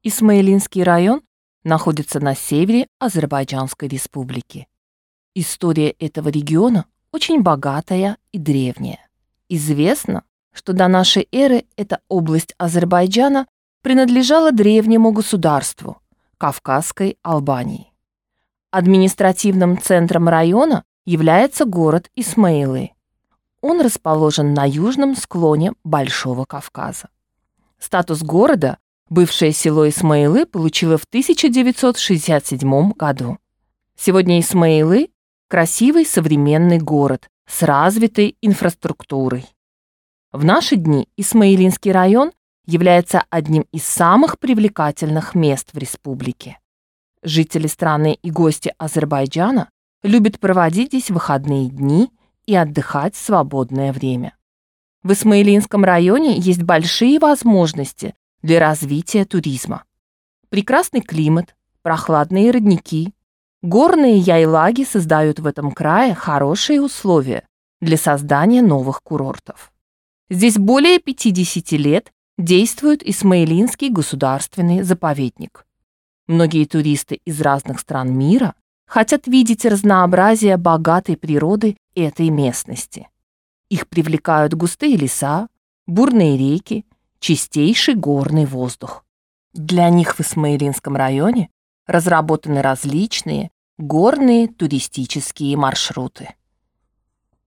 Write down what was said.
Исмаилинский район находится на севере Азербайджанской республики. История этого региона очень богатая и древняя. Известно, что до нашей эры эта область Азербайджана принадлежала древнему государству – Кавказской Албании. Административным центром района является город Исмаилы. Он расположен на южном склоне Большого Кавказа. Статус города бывшее село Исмаилы получило в 1967 году. Сегодня Исмаилы – красивый современный город с развитой инфраструктурой. В наши дни Исмаилинский район является одним из самых привлекательных мест в республике. Жители страны и гости Азербайджана любят проводить здесь выходные дни и отдыхать в свободное время. В Исмаилинском районе есть большие возможности для развития туризма. Прекрасный климат, прохладные родники, горные яйлаги создают в этом крае хорошие условия для создания новых курортов. Здесь более 50 лет действует Исмаилинский государственный заповедник. Многие туристы из разных стран мира хотят видеть разнообразие богатой природы этой местности. Их привлекают густые леса, бурные реки, чистейший горный воздух. Для них в Исмаилинском районе разработаны различные горные туристические маршруты.